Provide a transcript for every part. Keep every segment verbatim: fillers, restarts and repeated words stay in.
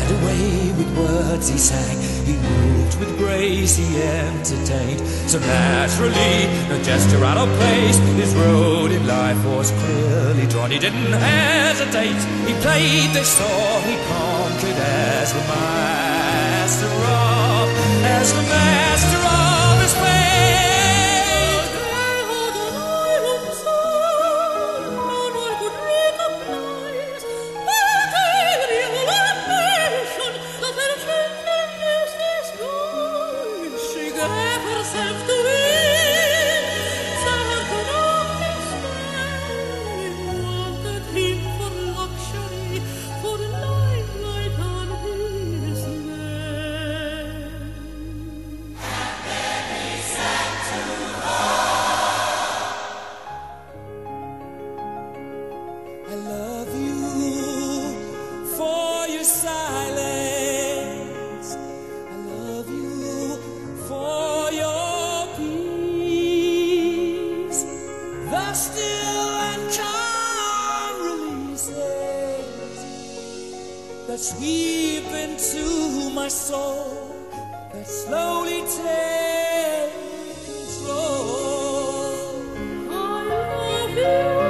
carried away with words he sang. He moved with grace, he entertained. So naturally, no gesture out of place. His road in life was clearly drawn. He didn't hesitate. He played the song. He conquered as the master of, as the master of his fate. I love you for your silence. I love you for your peace. The still and calm releases that sweep into my soul, that slowly take control. I love you.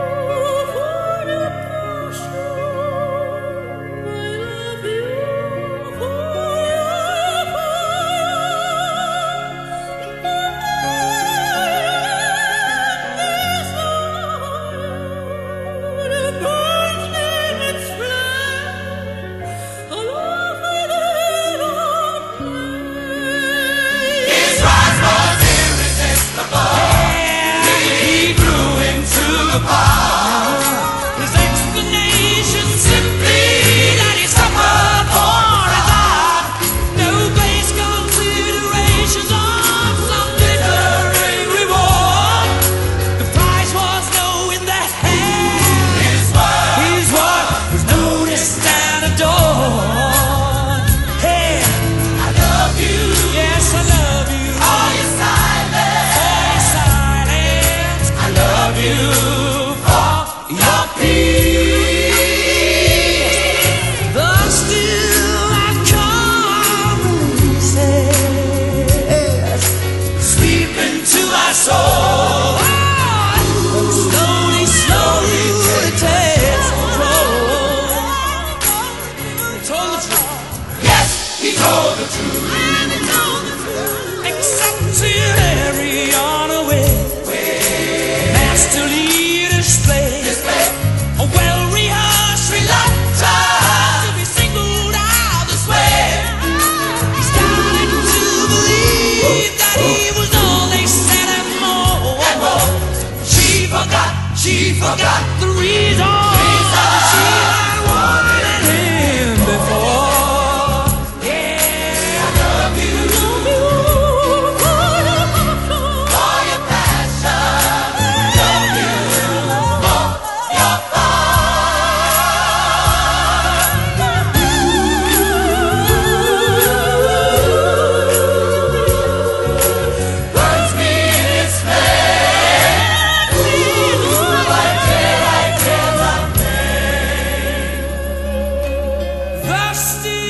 His explanation simply that he suffered for his art. No base considerations of some glittering reward. The prize was knowing that his word, his word was noticed and adored. Hey, I love you. Yes, I love you. For your silence, for your silence, I love you. Your peace, the still and calm releases sweep into my soul, and slowly, slowly it takes control. He told the truth. Yes, he told the truth. And he told the truth. Accepted every honor with master leaders play. A well-rehearsed reluctance to be singled out this way. He started to believe that he was all they said and more. And more. She forgot, she forgot the reason, reason. She had wanted him before. Yeah, I love you. For your passion. Love you for your still